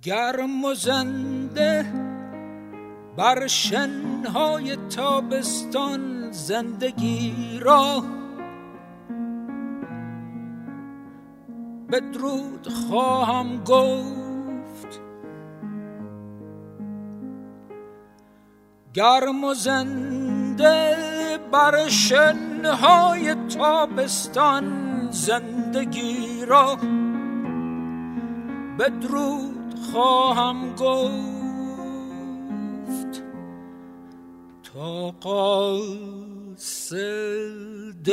گرم و زنده بر شنهای تابستان زندگی را بدرود خواهم گفت. گرم و زنده بر شنهای تابستان زندگی را بدرود خواهم گفت. تا قاصد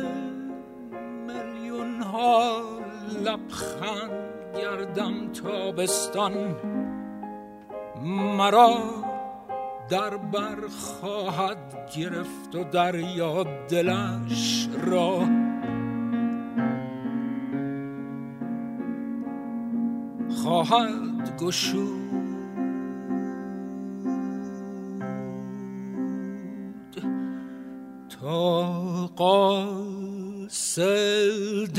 میلیون ها لبخند گردم تابستان مرا در بر خواهد گرفت و دریا دلش را خواهد گشود. تا قاصد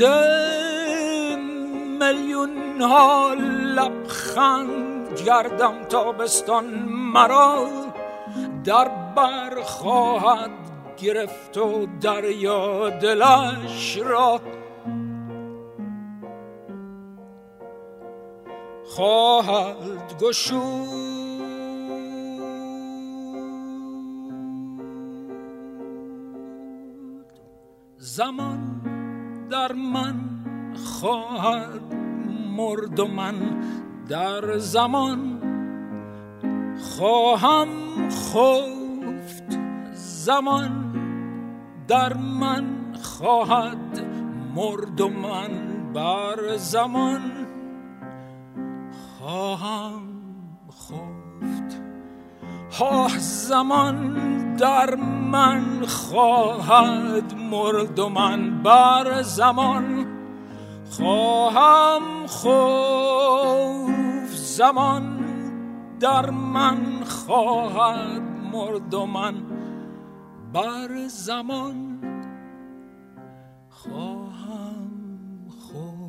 میلیون ها لبخند گردم تابستان مرا در بر خواهد گرفت و دریا دلش را خواهد گشود. زمان در من خواهد مرد و من در زمان خواهم خفت. زمان در من خواهد مرد و من بر زمان خواهم خفت. زمان در من خواهد مرد و من بر زمان خواهم خفت. زمان در من خواهد مرد و من بر زمان خواهم خفت.